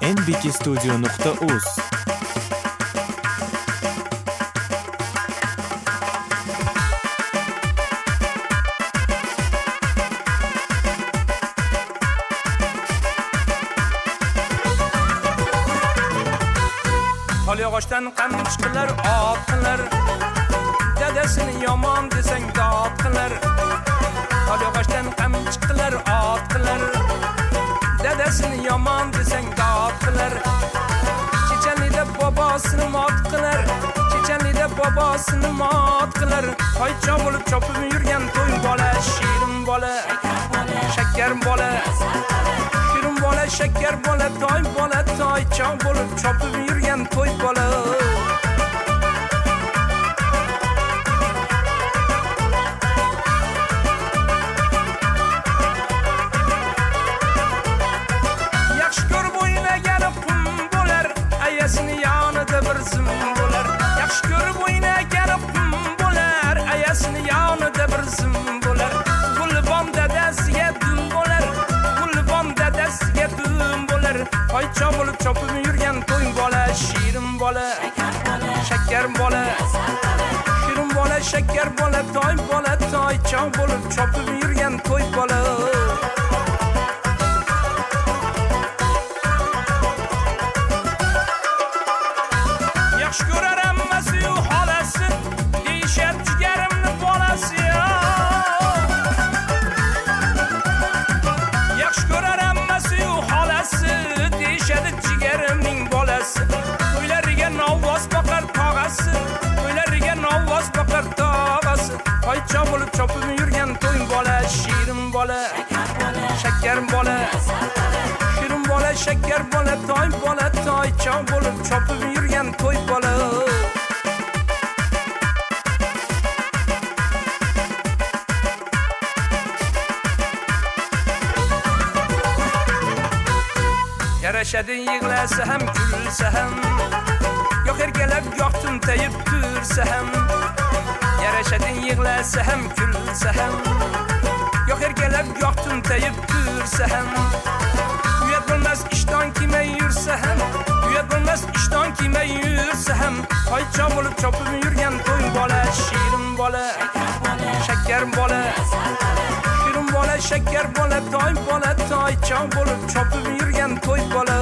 nbkstudio.uz Qolyog'ochdan qamchiqlar otqilar, dadasini yomon desang dotqilar. Qolyog'ochdan qamchiqlar otqilar, dadasini yomon desang dotqilar. Chechanlida bobosini mot qilar, chechanlida bobosini mot qilar. Toycha bo'lib chopib yurgan to'y bola, shirin bola, shakar bola. Shirin bola, shakar bola, toycha bo'lib chopib yurgan to'y bola. Yaxshi ko'rib o'ynagan qum bo'lar, ayasini yonida bir zum bo'lar. Yaxshi ko'rib o'ynagan qum bo'lar, ayasini yonida bir zum bo'lar. Gulbon dadasiga dum bo'lar, gulbon dadasiga dum bo'lar. Toycha bo'lib chopib yurgan to'y bola, shirin bola, shakar bola. Shirin bola, shakar bola, toycha bo'lib chopib yurgan to'y bola. Yaxshi ko'rar ammasi-yu xolasi, deyishar jigarimni bolasi. Yaxshi ko'rar ammasi-yu xolasi, deyishadi jigarimning bolasi. To'ylariga novvoz boqar tog'asi, to'ylariga novvoz boqar tog'asi. Toycha bo'lib chopib yurgan to'y bola, shirin bola, shakar bola. Shirin bola, shakar bola, toycha bo'lib chopib yurgan to'y bola. Yarashadi yig'lasa ham, kulsa ham, yo'q erkalab yo'q tumtayib tursa ham. Yarashadi yig'lasa ham, kulsa ham, yo'q erkalab yo'q tumtayib tursa ham. Uyat bo'lmas ishton kiymay yursa ham, uyat bo'lmas ishton kiymay yursa ham. Toycha bo'lib chopib yurgan to'y bola, shirin bola, shakar bola. Shirin bola, shakar bola, toycha bo'lib chopib yurgan to'y bola.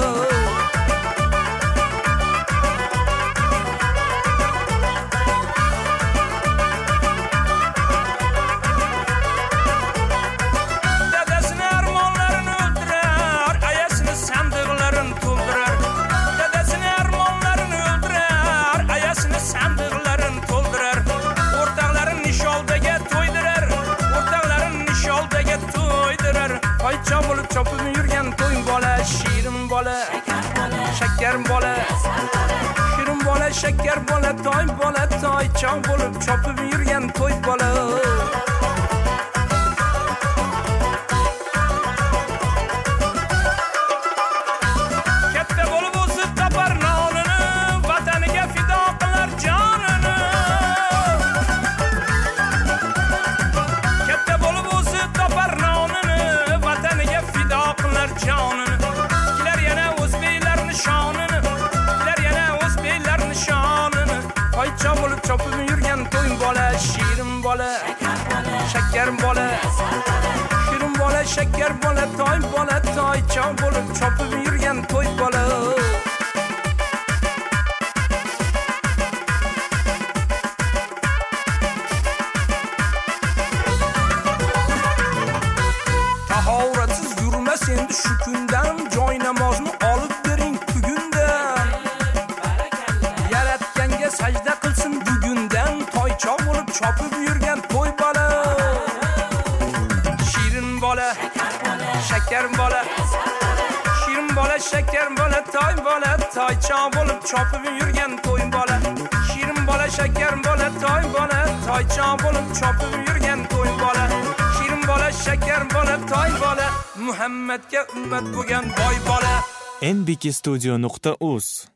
Dadasini armonlarini o'ldirar, ayasini sandiqlarini to'ldirar. Dadasini armonlarini o'ldirar, ayasini sandiqlarini to'ldirar. O'rtoqlarini nisholdaga to'ydirar, o'rtoqlarini nisholdaga to'ydirar. Toycha bo'lib chopib yurgan to'y bola, shirin bola, shakar bola. Shirin bola, shakar bola, toycha bo'lib chopib yurgan to'y bola. Katta bo'lib o'sib topar nonini, vataniga fido qilar jonini. Katta bo'lib o'sib topar nonini, vataniga fido qilar jonini. Tiklar yana o'zbeklarning shonini, tiklar yana o'zbeklarning shonini. Toycha bo'lib chopib yurgan to'y bola, shirin bola, shakar bola. Shirin bola, shakar bola, toycha bo'lib chopib yurgan to'y bola. Tahoratsiz yurmas endi shu kundan, joy namozni olib bering bugundan. Yaratganga sajda qilsin bugundan, toycha bo'lib chopib yurgan to'y bola. Shirin bola, shakar bola. Shirin bola, shakar bola, toycha bo'lib chopib yurgan to'y bola. Shirin bola, shakar bola, toycha bo'lib chopib yurgan to'y bola. Shirin bola, shakar bola, Muhammadga ummat bo'lgan boy bola. nbkstudio.uz